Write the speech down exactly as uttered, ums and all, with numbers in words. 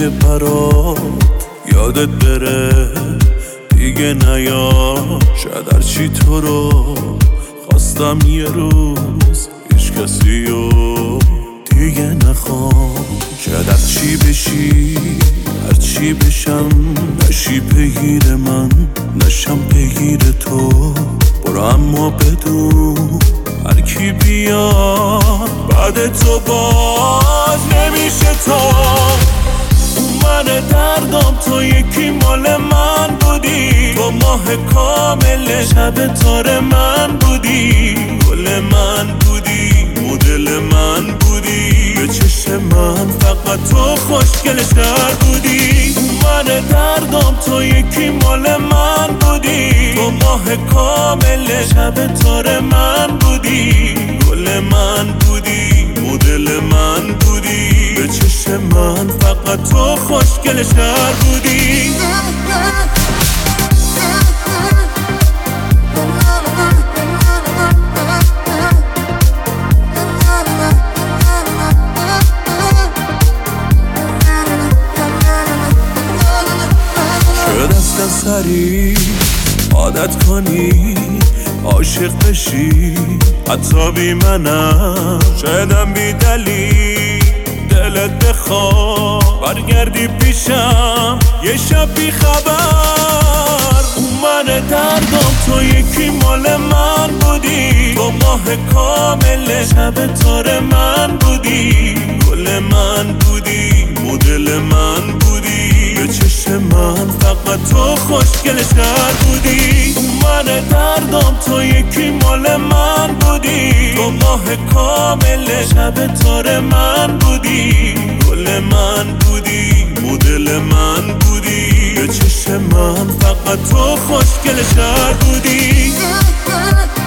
اگه برات یادت بره دیگه نیا. شاید هرچی تو رو خواستم یه روز هیچ کسی رو دیگه نخوام. شاید هرچی بشی هرچی بشم نشی پیگیر من نشم پیگیر تو. برو اما بدون هر کی بیاد بعد تو باز نمیشه تو. اون من دردم تو یکی مال من بودی. تو ماه کامل شب تار من بودی. گل من بودی مدل من بودی. به چشم من فقط تو خوشگل‌تر بودی. اون من دردم تو یکی مال من بودی. تو ماه کامل شب تار من بودی. گل من بودی مدل من بودی. به چشم من فقط تو خوشگل‌تر بودی. سری عادت کنی عاشق بشی حتی بی منم. شایدم بی دلیل دلت بخواد برگردی پیشم یه شب بی خبر. اون من دردم تو یکی مال من بودی. تو ماه کامل شب تار من بودی. گل من بودی مدل من بودی. به چشم من فقط تو خوشگل‌تر بودی. اون من دردم تو یکی مال من بودی. تو ماه کامل شب تار من بودی. گل من بودی مدل من بودی. به چشم من فقط تو خوشگل‌تر بودی.